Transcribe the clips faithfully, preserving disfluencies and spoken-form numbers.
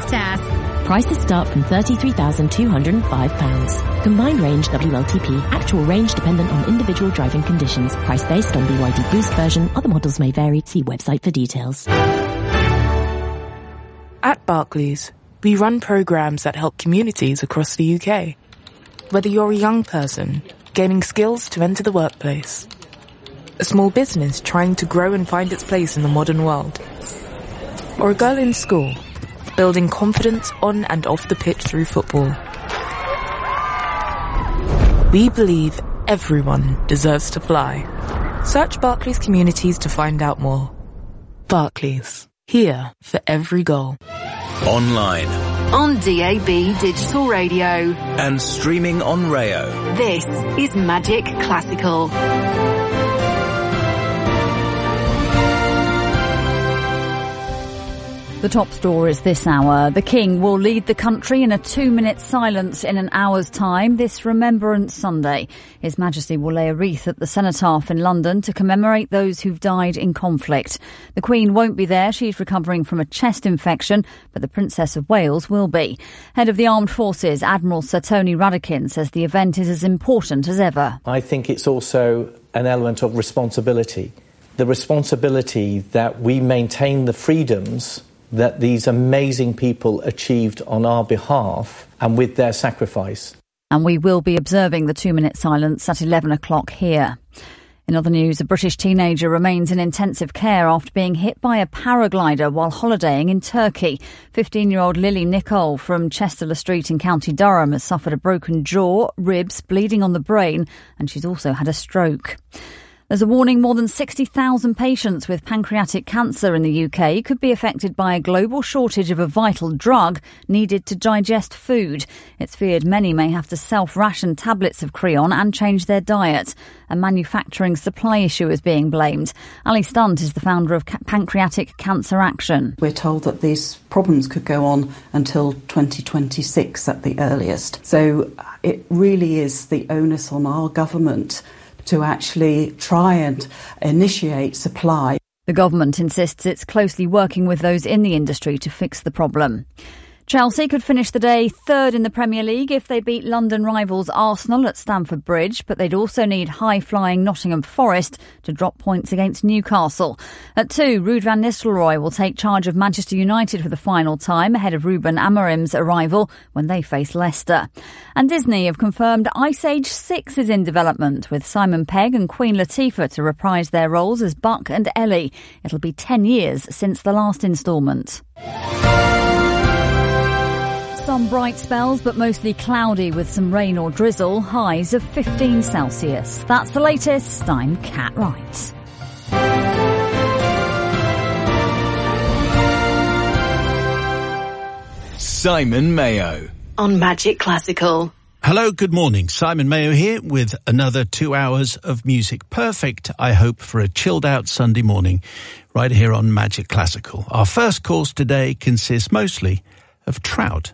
task. Prices start from thirty-three thousand two hundred five pounds. Combined range W L T P. Actual range dependent on individual driving conditions. Price based on B Y D Boost version. Other models may vary. See website for details. At Barclays, we run programs that help communities across the U K. Whether you're a young person gaining skills to enter the workplace, a small business trying to grow and find its place in the modern world, or a girl in school building confidence on and off the pitch through football. We believe everyone deserves to fly. Search Barclays Communities to find out more. Barclays, here for every goal. Online. On D A B Digital Radio. And streaming on Rayo. This is Magic Classical. The top stories this hour. The King will lead the country in a two-minute silence in an hour's time this Remembrance Sunday. His Majesty will lay a wreath at the Cenotaph in London to commemorate those who've died in conflict. The Queen won't be there. She's recovering from a chest infection, but the Princess of Wales will be. Head of the Armed Forces, Admiral Sir Tony Radakin, says the event is as important as ever. I think it's also an element of responsibility. The responsibility that we maintain the freedoms that these amazing people achieved on our behalf and with their sacrifice. And we will be observing the two-minute silence at eleven o'clock here. In other news, a British teenager remains in intensive care after being hit by a paraglider while holidaying in Turkey. fifteen-year-old Lily Nicole from Chester Street in County Durham has suffered a broken jaw, ribs, bleeding on the brain, and she's also had a stroke. There's a warning more than sixty thousand patients with pancreatic cancer in the U K could be affected by a global shortage of a vital drug needed to digest food. It's feared many may have to self-ration tablets of Creon and change their diet. A manufacturing supply issue is being blamed. Ali Stunt is the founder of Pancreatic Cancer Action. We're told that these problems could go on until twenty twenty-six at the earliest. So it really is the onus on our government to actually try and initiate supply. The government insists it's closely working with those in the industry to fix the problem. Chelsea could finish the day third in the Premier League if they beat London rivals Arsenal at Stamford Bridge, but they'd also need high-flying Nottingham Forest to drop points against Newcastle. At two, Ruud van Nistelrooy will take charge of Manchester United for the final time ahead of Ruben Amorim's arrival when they face Leicester. And Disney have confirmed Ice Age six is in development, with Simon Pegg and Queen Latifah to reprise their roles as Buck and Ellie. It'll be ten years since the last instalment. Some bright spells, but mostly cloudy with some rain or drizzle. Highs of fifteen Celsius. That's the latest. I'm Kat Wright. Simon Mayo. On Magic Classical. Hello, good morning. Simon Mayo here with another two hours of music. Perfect, I hope, for a chilled out Sunday morning right here on Magic Classical. Our first course today consists mostly of trout.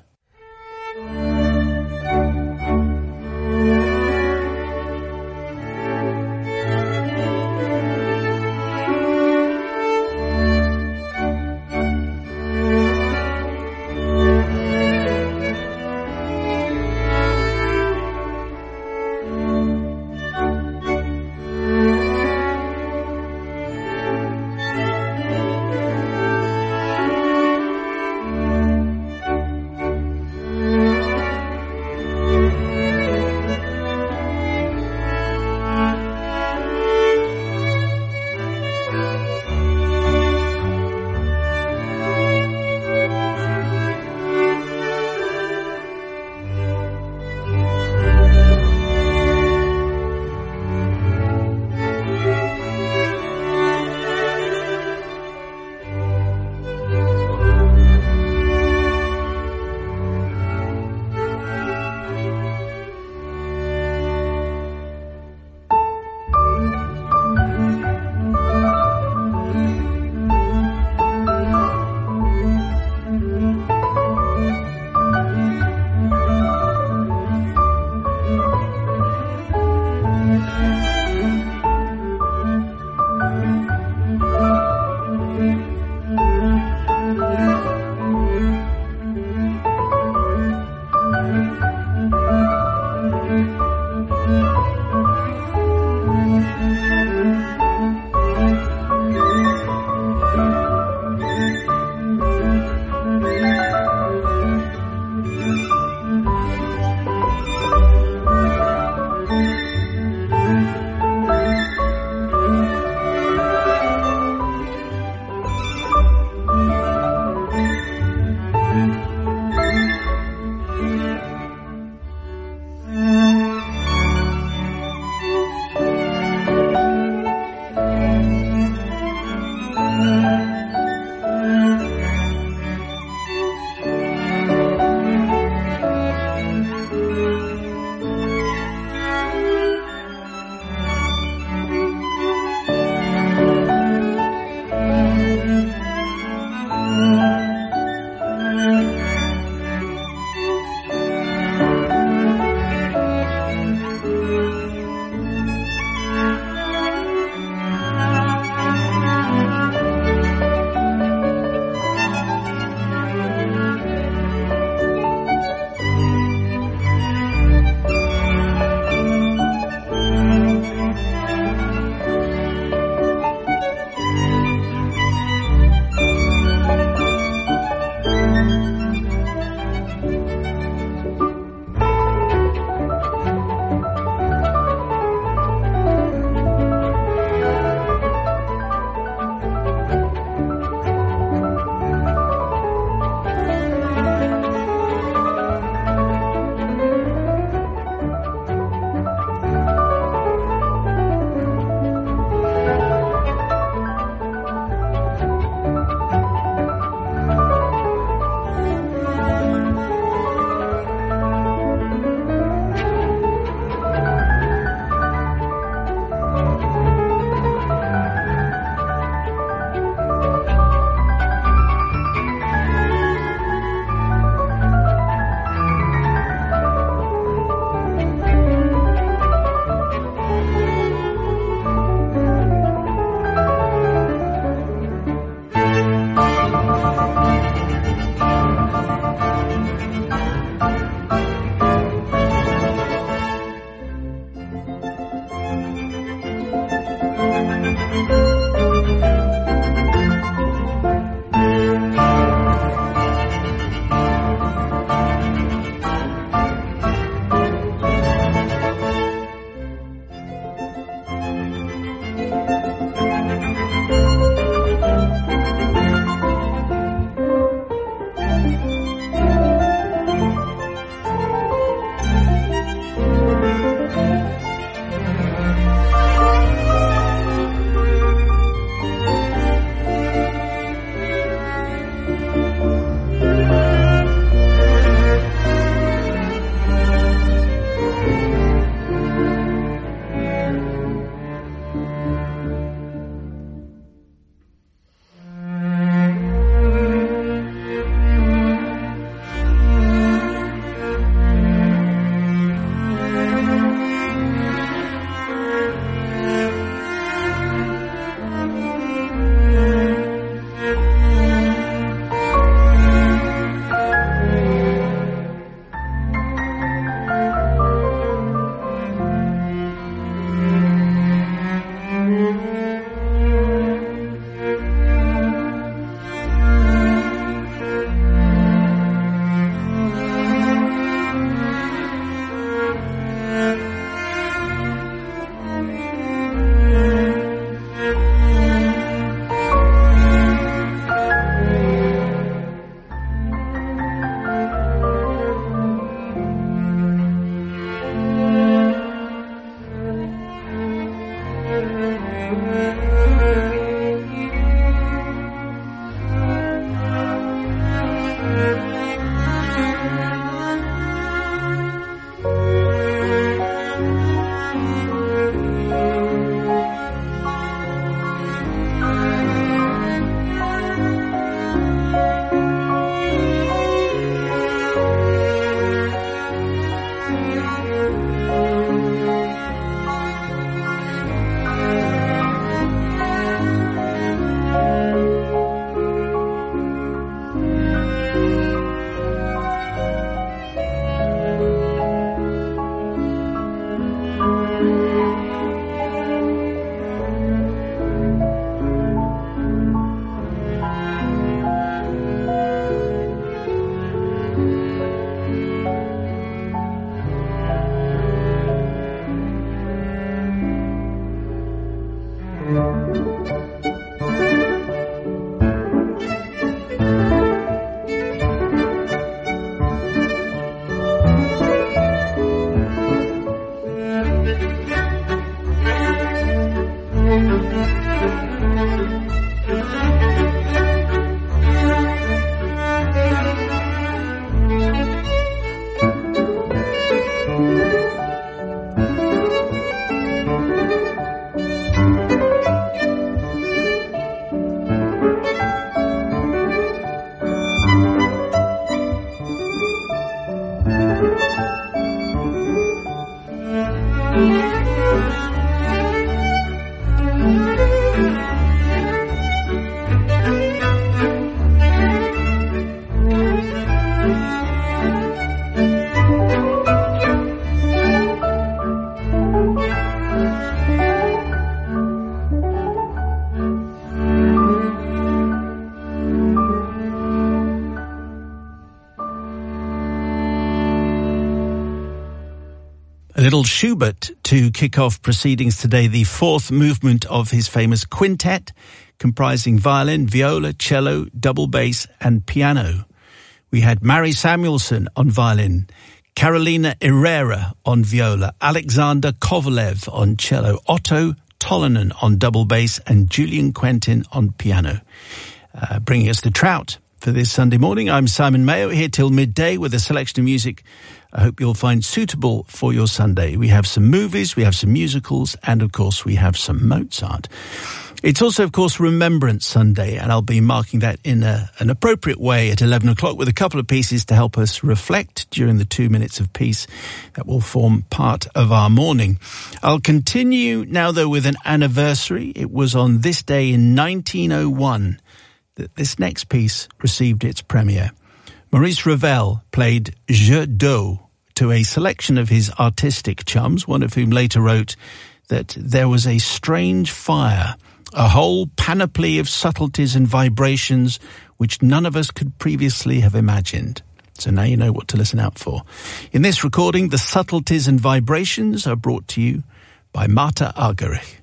little Schubert to kick off proceedings today, the fourth movement of his famous quintet, comprising violin, viola, cello, double bass and piano. We had Mary Samuelson on violin, Carolina Herrera on viola, Alexander Kovalev on cello, Otto Tollenen on double bass and Julian Quentin on piano. Uh, bringing us to Trout for this Sunday morning. I'm Simon Mayo, here till midday with a selection of music I hope you'll find suitable for your Sunday. We have some movies, we have some musicals, and of course we have some Mozart. It's also, of course, Remembrance Sunday, and I'll be marking that in a, an appropriate way at eleven o'clock with a couple of pieces to help us reflect during the two minutes of peace that will form part of our morning. I'll continue now, though, with an anniversary. It was on this day in nineteen oh one that this next piece received its premiere. Maurice Ravel played Jeu d'eau to a selection of his artistic chums, one of whom later wrote that there was a strange fire, a whole panoply of subtleties and vibrations which none of us could previously have imagined. So now you know what to listen out for. In this recording, the subtleties and vibrations are brought to you by Marta Argerich.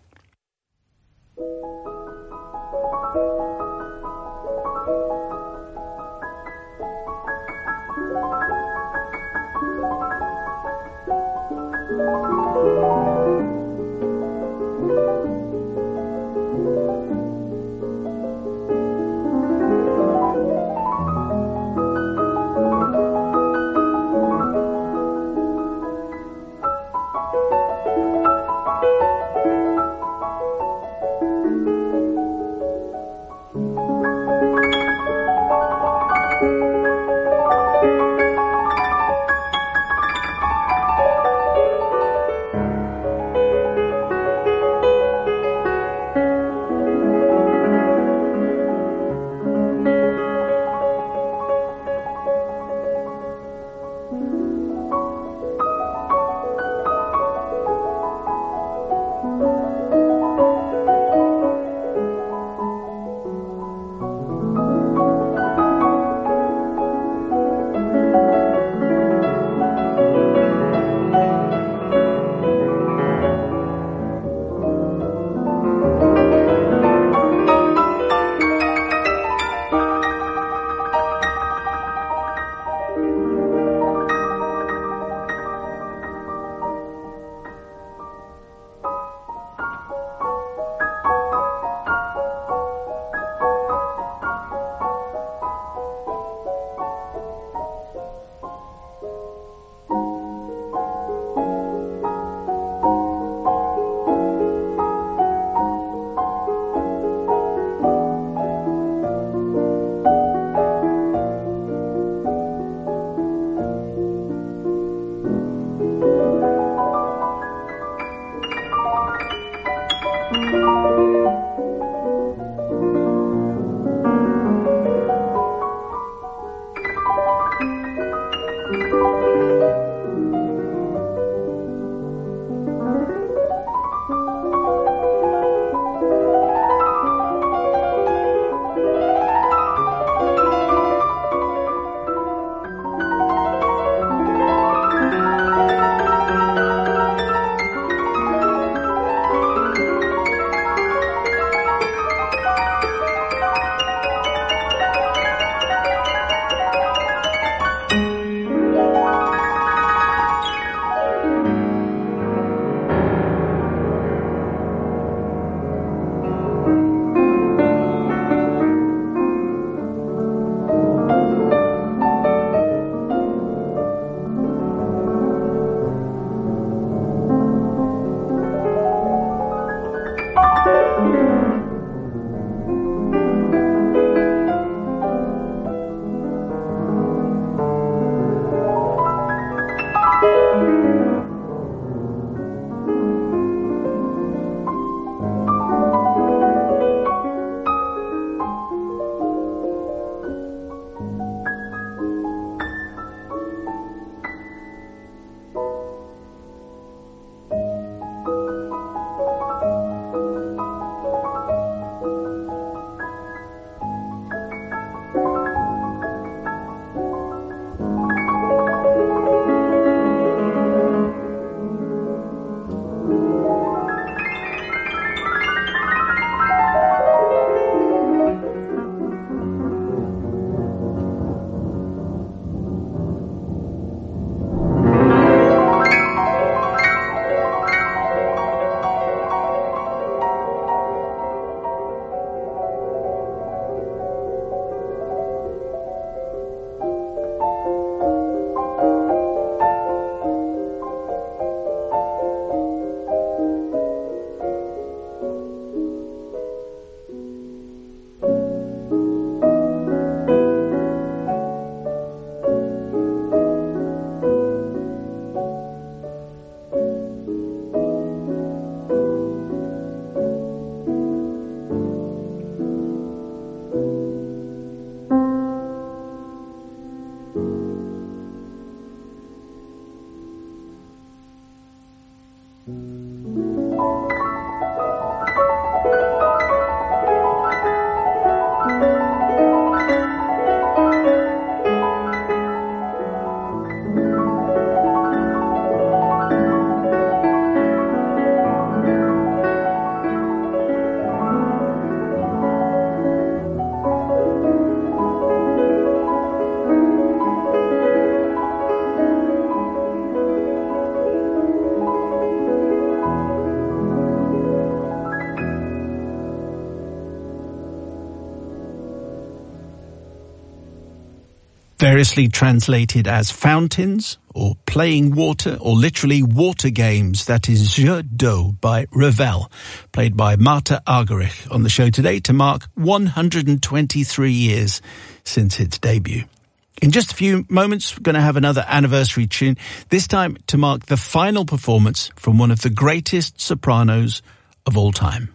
variously translated as fountains or playing water or literally water games. That is Jeux d'eau by Ravel, played by Marta Argerich on the show today to mark one hundred twenty-three years since its debut. In just a few moments, we're going to have another anniversary tune, this time to mark the final performance from one of the greatest sopranos of all time.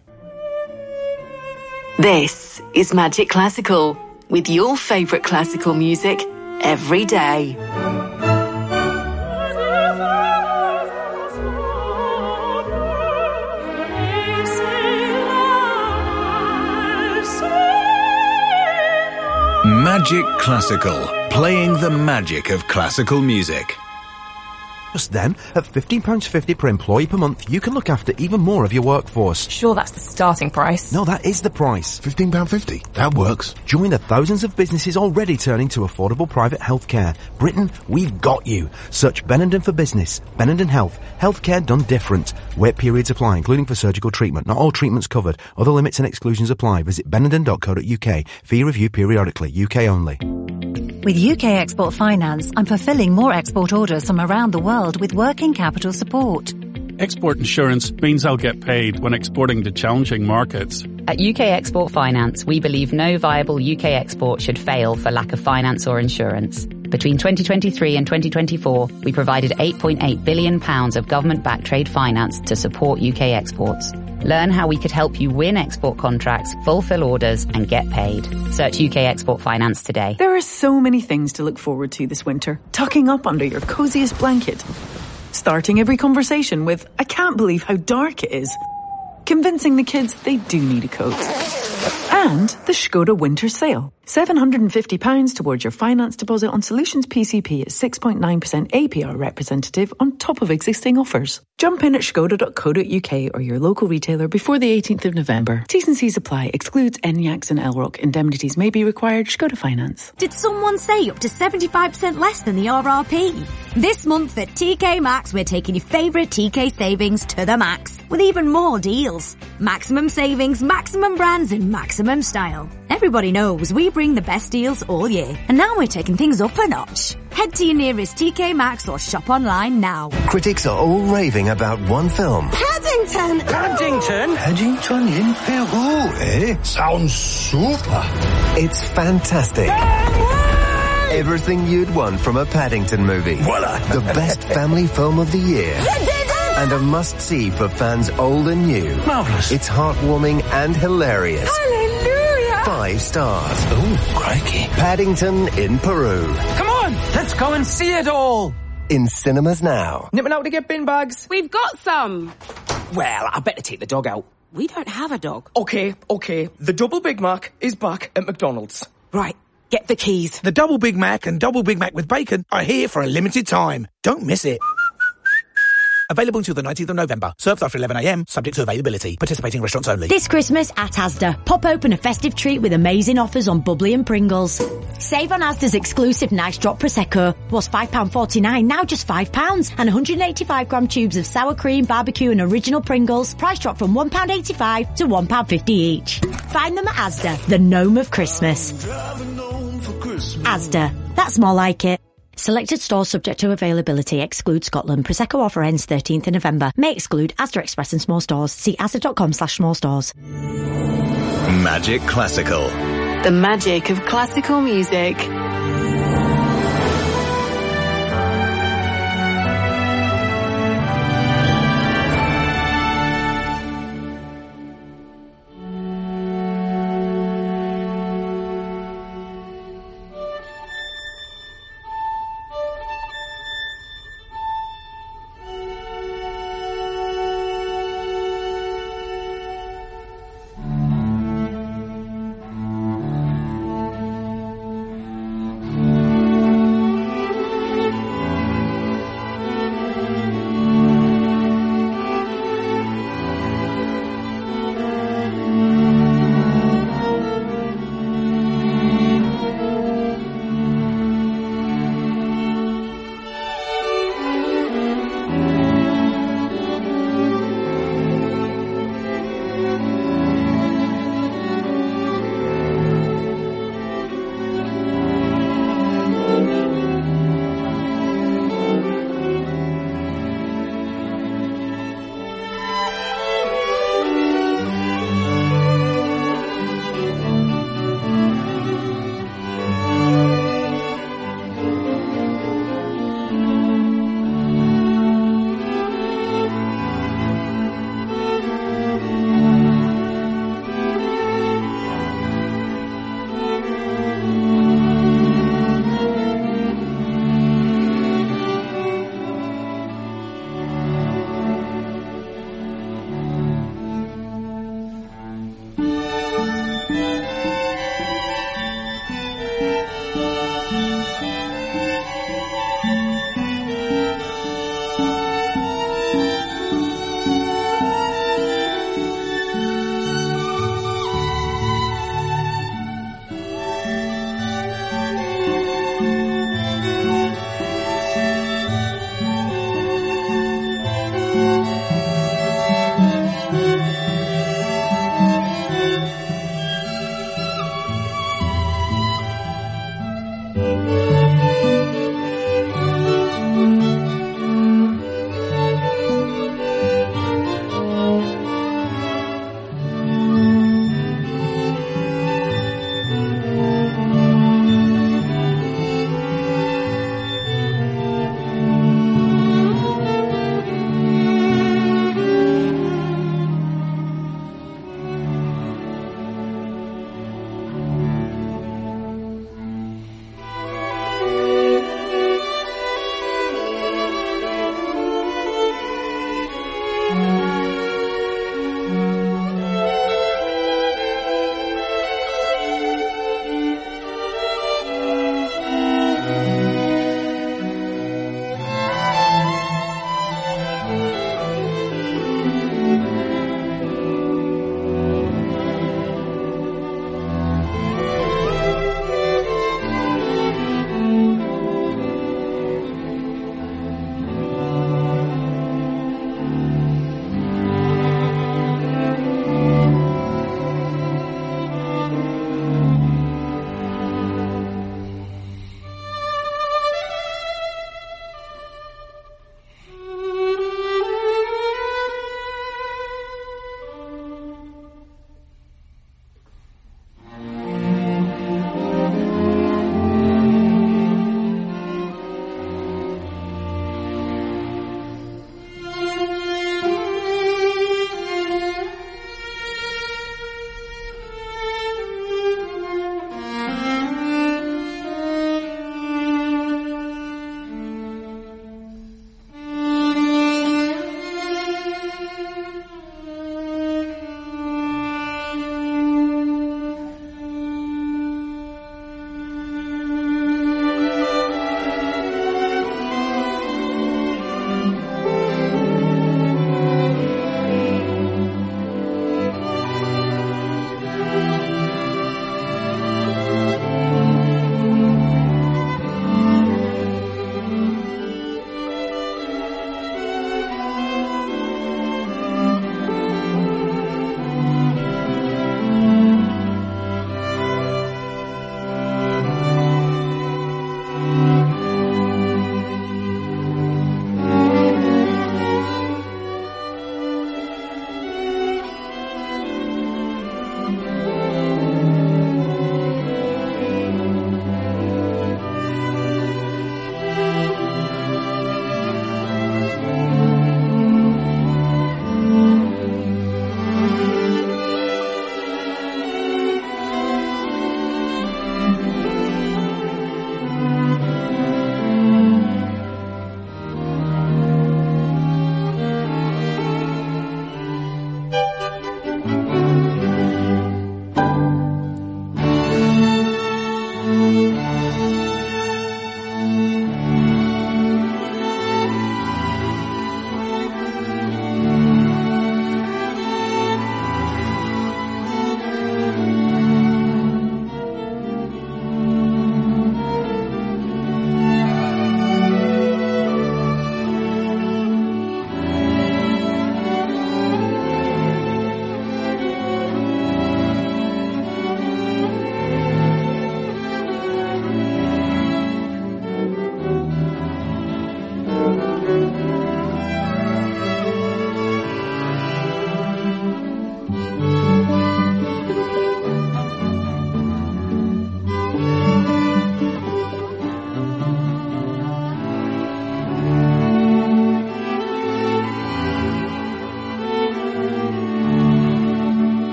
This is Magic Classical, with your favourite classical music every day. Magic Classical, playing the magic of classical music. Just then, at fifteen pounds fifty per employee per month, you can look after even more of your workforce. Sure, that's the starting price. No, that is the price. fifteen pounds fifty. That works. Join the thousands of businesses already turning to affordable private healthcare. Britain, we've got you. Search Benenden for Business. Benenden Health. Healthcare done different. Wait periods apply, including for surgical treatment. Not all treatments covered. Other limits and exclusions apply. Visit benenden dot co dot uk. Fee review periodically. U K only. With U K Export Finance, I'm fulfilling more export orders from around the world with working capital support. Export insurance means I'll get paid when exporting to challenging markets. At U K Export Finance, we believe no viable U K export should fail for lack of finance or insurance. Between twenty twenty-three and twenty twenty-four, we provided eight point eight billion pounds of government-backed trade finance to support U K exports. Learn how we could help you win export contracts, fulfill orders, and get paid. Search U K Export Finance today. There are so many things to look forward to this winter. Tucking up under your coziest blanket. Starting every conversation with, "I can't believe how dark it is." Convincing the kids they do need a coat. And the Skoda winter sale. seven hundred fifty pounds towards your finance deposit on Solutions P C P at six point nine percent A P R representative on top of existing offers. Jump in at skoda dot co dot uk or your local retailer before the eighteenth of November. T's and C's apply. Excludes N Y A Cs and L R O C. Indemnities may be required. Skoda Finance. Did someone say up to seventy-five percent less than the R R P? This month at T K Maxx, we're taking your favourite T K savings to the max with even more deals. Maximum savings, maximum brands and maximum style. Everybody knows we bring the best deals all year. And now we're taking things up a notch. Head to your nearest T K Maxx or shop online now. Critics are all raving about one film. Paddington! Paddington? Paddington in Peru, eh? Sounds super. It's fantastic. Everything you'd want from a Paddington movie. Voila! The best family film of the year. You did it! And a must-see for fans old and new. Marvellous. It's heartwarming and hilarious. Hallelujah! Five stars. Ooh, crikey. Paddington in Peru. Come on, let's go and see it all. In cinemas now. Nipping out to get bin bags. We've got some. Well, I better take the dog out. We don't have a dog. Okay, okay. The Double Big Mac is back at McDonald's. Right, get the keys. The Double Big Mac and Double Big Mac with bacon are here for a limited time. Don't miss it. Available until the nineteenth of November. Served after eleven a m, subject to availability. Participating restaurants only. This Christmas at Asda, pop open a festive treat with amazing offers on bubbly and Pringles. Save on Asda's exclusive Nice Drop Prosecco. Was five pounds forty-nine, now just five pounds. And one hundred eighty-five gram tubes of sour cream, barbecue and original Pringles. Price drop from one pound eighty-five to one pound fifty each. Find them at Asda, the gnome of Christmas. Asda, that's more like it. Selected stores subject to availability. Exclude Scotland. Prosecco offer ends thirteenth of November. May exclude Asda Express and small stores. See asda.com slash small stores. Magic Classical. The magic of classical music.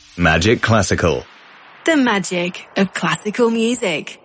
Magic Classical. The magic of classical music.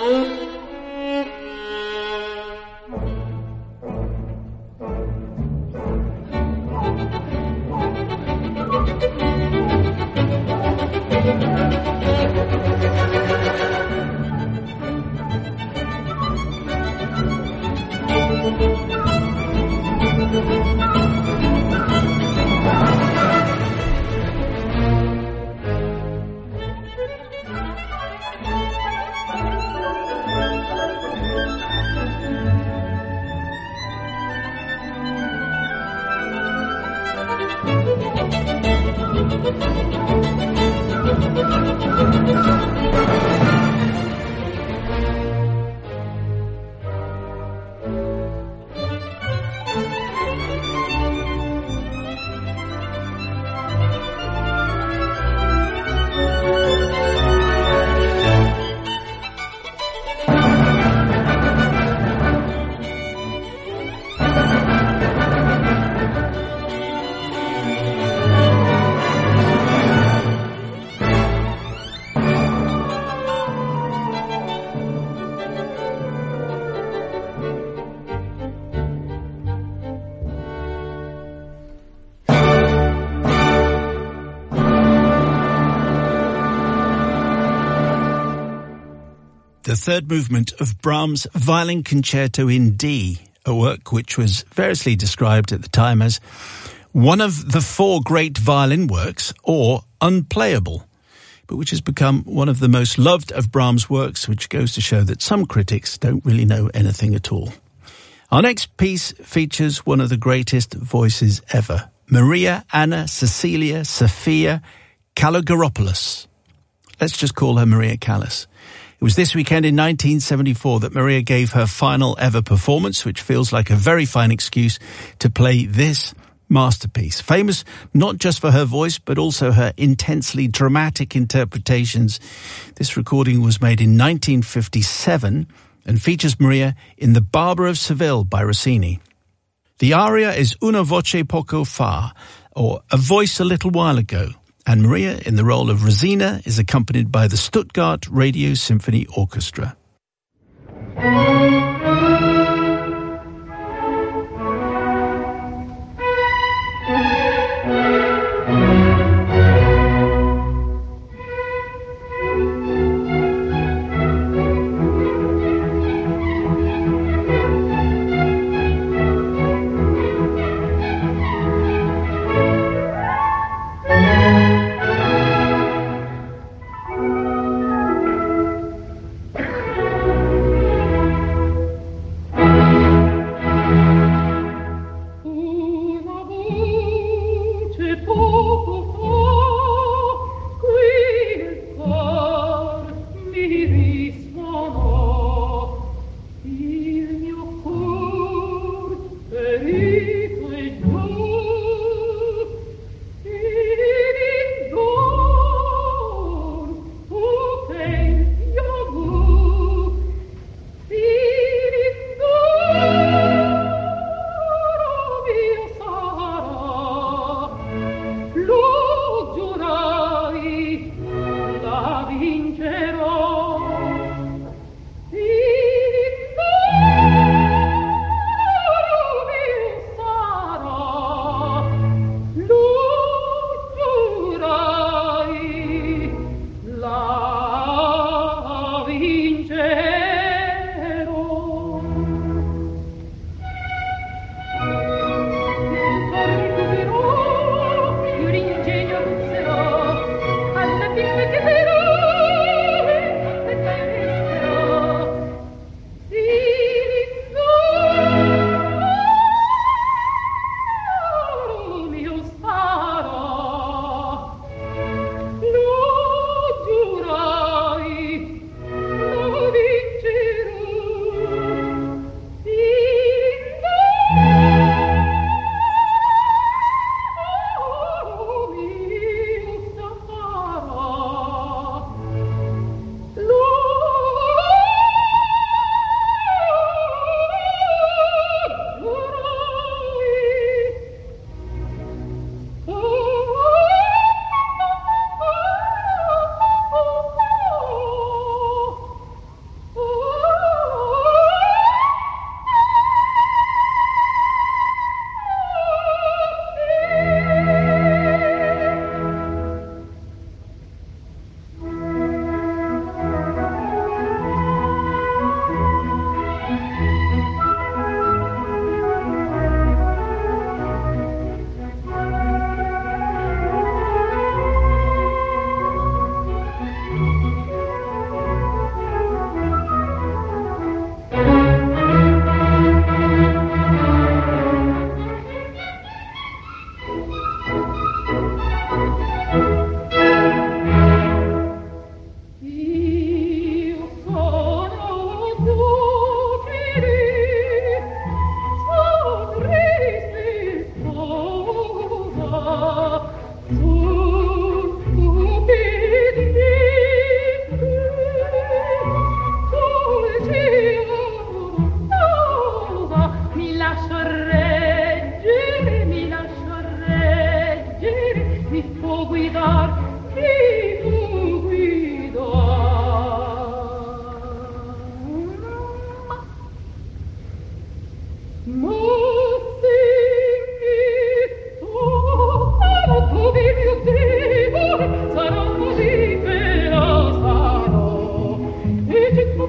The third movement of Brahms' Violin Concerto in D, a work which was variously described at the time as one of the four great violin works or unplayable, but which has become one of the most loved of Brahms' works, which goes to show that some critics don't really know anything at all. Our next piece features one of the greatest voices ever, Maria Anna Cecilia Sophia Kalogeropoulos. Let's just call her Maria Callas. It was this weekend in nineteen seventy-four that Maria gave her final ever performance, which feels like a very fine excuse to play this masterpiece. Famous not just for her voice, but also her intensely dramatic interpretations. This recording was made in nineteen fifty-seven and features Maria in The Barber of Seville by Rossini. The aria is Una voce poco fa, or A Voice a Little While Ago. And Maria, in the role of Rosina, is accompanied by the Stuttgart Radio Symphony Orchestra.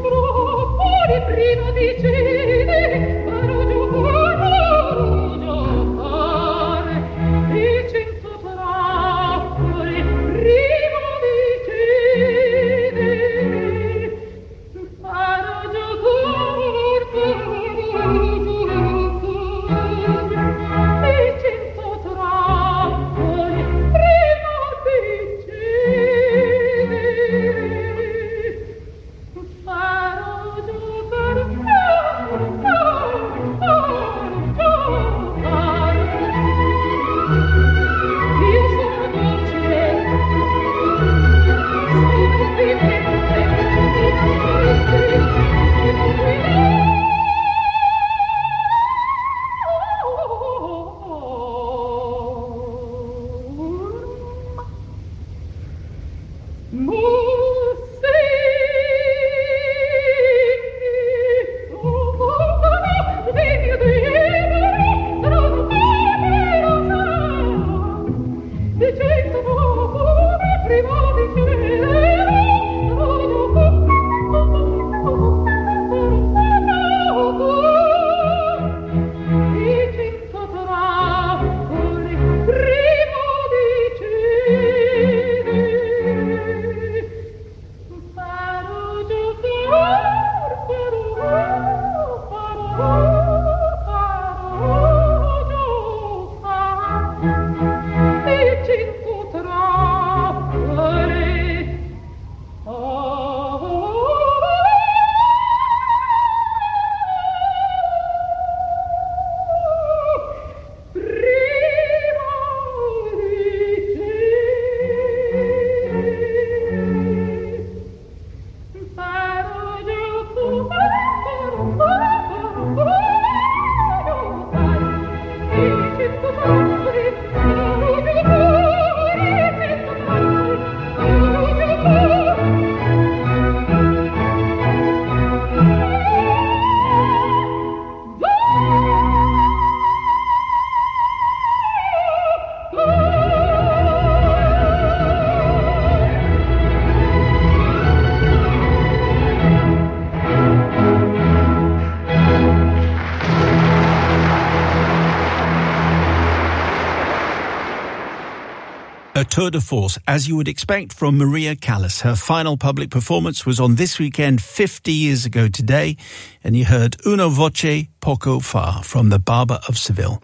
A tour de force, as you would expect from Maria Callas. Her final public performance was on this weekend fifty years ago today, and you heard Una Voce Poco Fa from the Barber of Seville.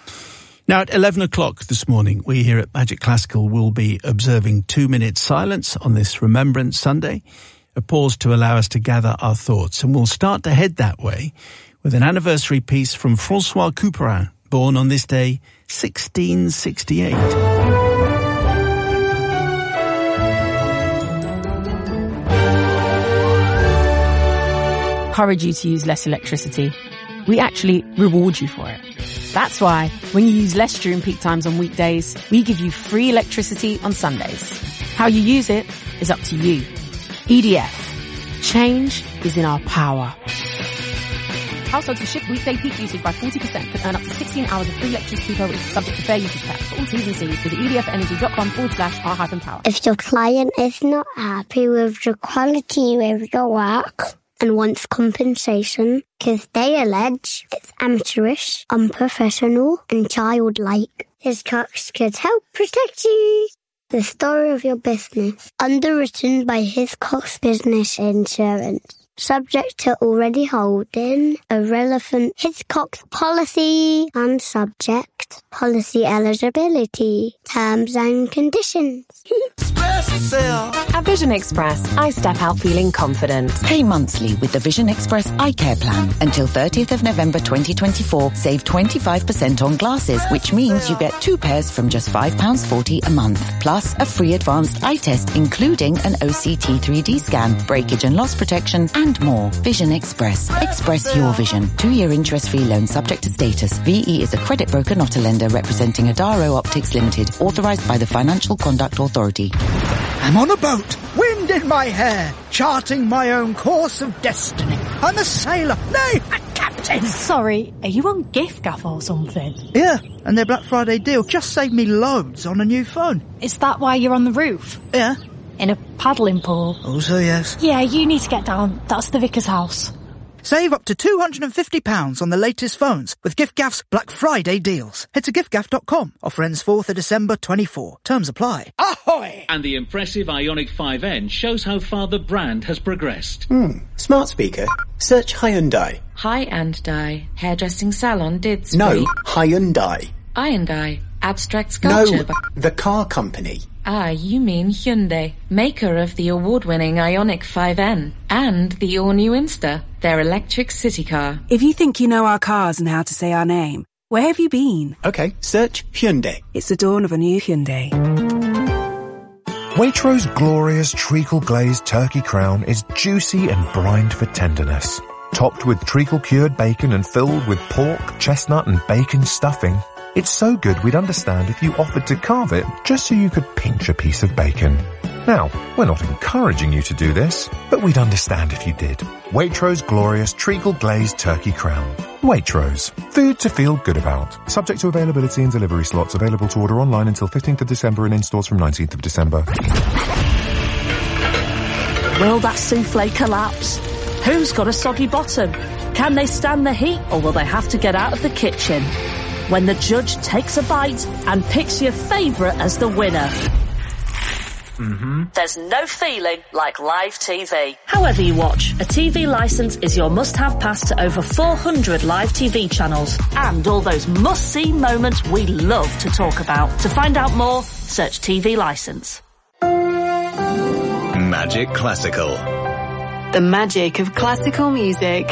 Now at eleven o'clock this morning, we here at Magic Classical will be observing two minutes silence on this Remembrance Sunday, a pause to allow us to gather our thoughts, and we'll start to head that way with an anniversary piece from François Couperin, born on this day, sixteen sixty-eight. Encourage you to use less electricity. We actually reward you for it. That's why when you use less during peak times on weekdays, we give you free electricity on Sundays. How you use it is up to you. E D F. Change is in our power. Households who shift weekday peak usage by forty percent can earn up to sixteen hours of free electricity per week, subject to fair usage cap. For all T's and C's, visit edfenergy.com forward slash R hyphen power. If your client is not happy with the quality of your work and wants compensation because they allege it's amateurish, unprofessional and childlike, Hiscox could help protect you. The story of your business, underwritten by Hiscox Business Insurance. Subject to already holding a relevant Hiscox policy and subject policy eligibility, terms and conditions. At Vision Express, I step out feeling confident. Pay monthly with the Vision Express Eye Care Plan. Until thirtieth of November twenty twenty-four, save twenty-five percent on glasses, which means you get two pairs from just five pounds forty a month. Plus, a free advanced eye test, including an O C T three D scan, breakage and loss protection, and more. Vision Express. Express your vision. Two-year interest-free loan subject to status. V E is a credit broker, not a lender, representing Adaro Optics Limited, authorised by the Financial Conduct Authority. I'm on a boat, wind in my hair, charting my own course of destiny. I'm a sailor, nay, a captain. Sorry, are you on gift gaff or something? Yeah, and their Black Friday deal just saved me loads on a new phone. Is that why you're on the roof? Yeah. in a paddling pool. Also, yes. Yeah, you need to get down. That's the vicar's house. Save up to two hundred fifty pounds on the latest phones with giftgaff's Black Friday deals. Head to gift gaff dot com. Offer ends fourth of December twenty-four. Terms apply. Ahoy! And the impressive Ioniq five N shows how far the brand has progressed. Hmm. Smart speaker. Search Hyundai. Hi and Die. Hairdressing salon did speak. No, Hyundai. Hyundai. Abstract sculpture. No, the car company. Ah, you mean Hyundai, maker of the award-winning Ioniq five N and the all-new Insta, their electric city car. If you think you know our cars and how to say our name, where have you been? Okay, search Hyundai. It's the dawn of a new Hyundai. Waitrose glorious treacle glazed turkey crown is juicy and brined for tenderness. Topped with treacle cured bacon and filled with pork, chestnut and bacon stuffing. It's so good we'd understand if you offered to carve it just so you could pinch a piece of bacon. Now, we're not encouraging you to do this, but we'd understand if you did. Waitrose glorious treacle glazed turkey crown. Waitrose. Food to feel good about. Subject to availability and delivery slots. Available to order online until fifteenth of December and in stores from nineteenth of December. Will that souffle collapse? Who's got a soggy bottom? Can they stand the heat or will they have to get out of the kitchen? When the judge takes a bite and picks your favourite as the winner. Mm-hmm. There's no feeling like live T V. However you watch, a T V licence is your must-have pass to over four hundred live T V channels and all those must-see moments we love to talk about. To find out more, search T V licence. Magic Classical. The magic of classical music.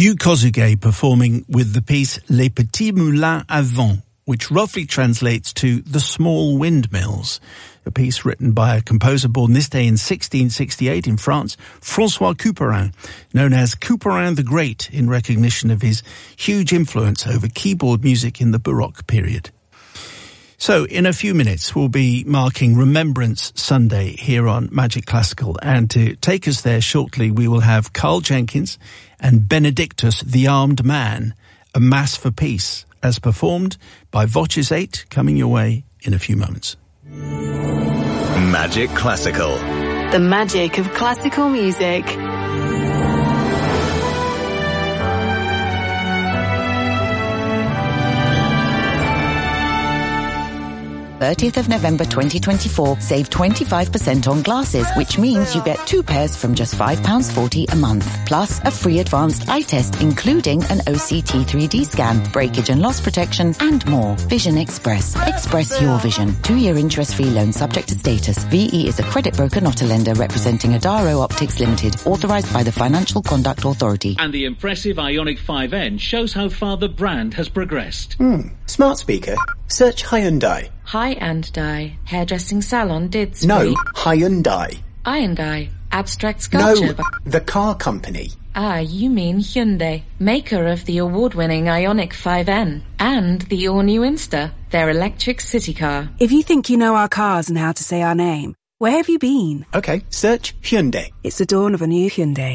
Hugh Kosuge performing with the piece Les Petits Moulins à Vent, which roughly translates to The Small Windmills, a piece written by a composer born this day in sixteen sixty-eight in France, François Couperin, known as Couperin the Great in recognition of his huge influence over keyboard music in the Baroque period. So, in a few minutes, we'll be marking Remembrance Sunday here on Magic Classical. And to take us there shortly, we will have Carl Jenkins and Benedictus the Armed Man, A Mass for Peace, as performed by Voces eight, coming your way in a few moments. Magic Classical. The magic of classical music. thirtieth of November twenty twenty-four, save twenty-five percent on glasses, which means you get two pairs from just five pounds forty a month, plus a free advanced eye test, including an O C T three D scan, breakage and loss protection, and more. Vision Express. Express your vision. Two-year interest-free loan subject to status. V E is a credit broker, not a lender, representing Adaro Optics Limited, authorized by the Financial Conduct Authority. And the impressive Ioniq five N shows how far the brand has progressed. Hmm. Smart speaker. Search Hyundai. Hi and Die. Hairdressing salon did spree. No, Hyundai. Hyundai. Abstract sculpture. No, the car company. Ah, you mean Hyundai, maker of the award-winning Ioniq five N and the all-new Insta, their electric city car. If you think you know our cars and how to say our name, where have you been? Okay, search Hyundai. It's the dawn of a new Hyundai.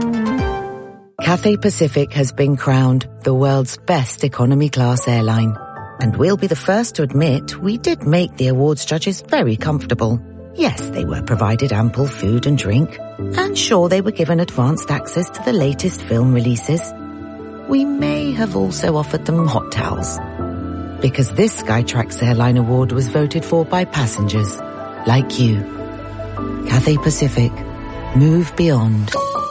Cathay Pacific has been crowned the world's best economy class airline. And we'll be the first to admit we did make the awards judges very comfortable. Yes, they were provided ample food and drink. And sure, they were given advanced access to the latest film releases. We may have also offered them hot towels. Because this Skytrax Airline Award was voted for by passengers like you. Cathay Pacific. Move beyond.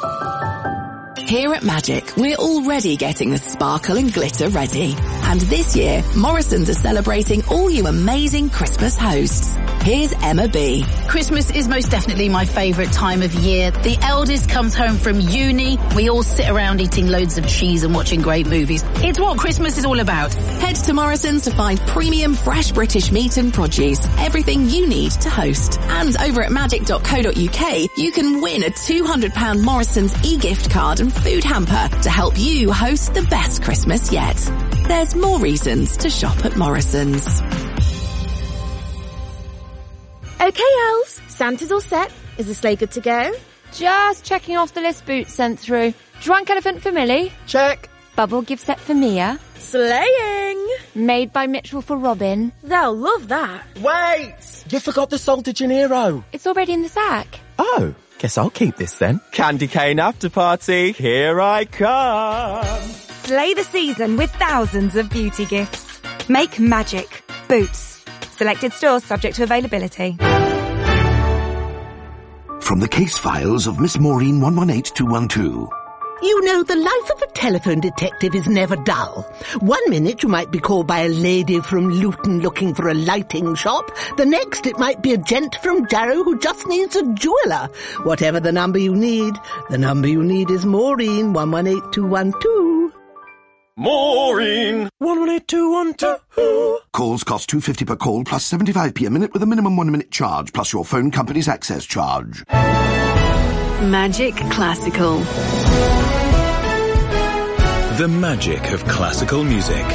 Here at Magic, we're already getting the sparkle and glitter ready. And this year, Morrison's are celebrating all you amazing Christmas hosts. Here's Emma B. Christmas is most definitely my favourite time of year. The eldest comes home from uni. We all sit around eating loads of cheese and watching great movies. It's what Christmas is all about. Head to Morrison's to find premium fresh British meat and produce. Everything you need to host. And over at magic dot co dot uk, you can win a two hundred pounds Morrison's e-gift card and food hamper to help you host the best Christmas yet. There's more reasons to shop at Morrison's. Okay, elves. Santa's all set. Is the sleigh good to go? Just checking off the list Boots sent through. Drunk elephant for Millie. Check. Bubble gift set for Mia. Sleighing. Made by Mitchell for Robin. They'll love that. Wait! You forgot the Sol de Janeiro. It's already in the sack. Oh, guess I'll keep this then. Candy cane after party. Here I come. Slay the season with thousands of beauty gifts. Make magic. Boots. Selected stores subject to availability. From the case files of Miss Maureen one one eight two one two. You know, the life of a telephone detective is never dull. One minute you might be called by a lady from Luton looking for a lighting shop. The next it might be a gent from Jarrow who just needs a jeweller. Whatever the number you need, the number you need is Maureen one one eight two one two. Maureen one one eight two one two. Calls cost two pounds fifty per call plus seventy-five p a minute with a minimum one minute charge plus your phone company's access charge. Magic Classical. The magic of classical music.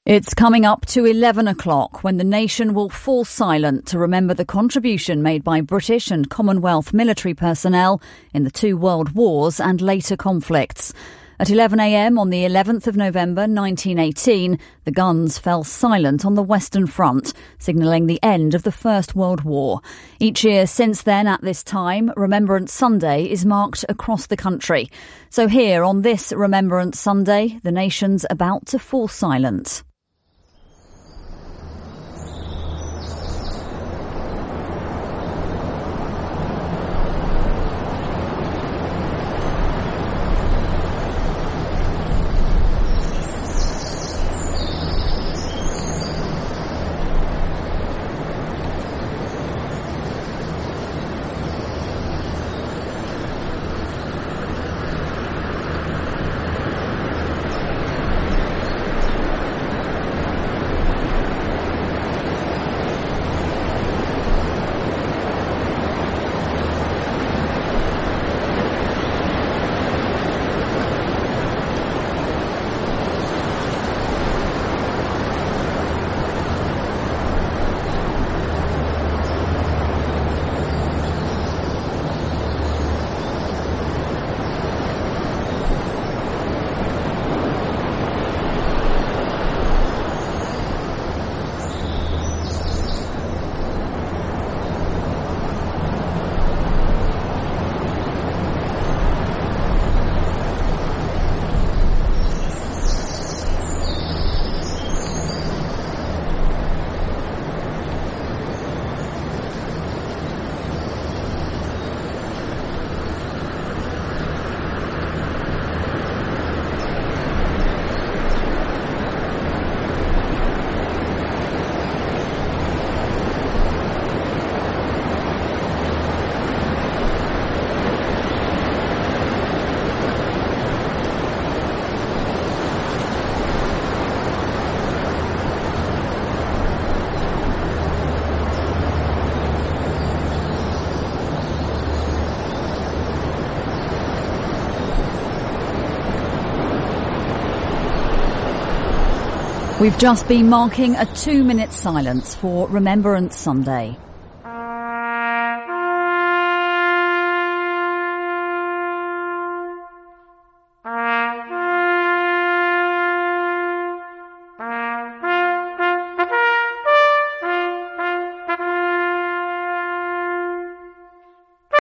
It's coming up to eleven o'clock when the nation will fall silent to remember the contribution made by British and Commonwealth military personnel in the two world wars and later conflicts. At eleven a m on the eleventh of November nineteen eighteen, the guns fell silent on the Western Front, signalling the end of the First World War. Each year since then, at this time, Remembrance Sunday is marked across the country. So here on this Remembrance Sunday, the nation's about to fall silent. We've just been marking a two-minute silence for Remembrance Sunday.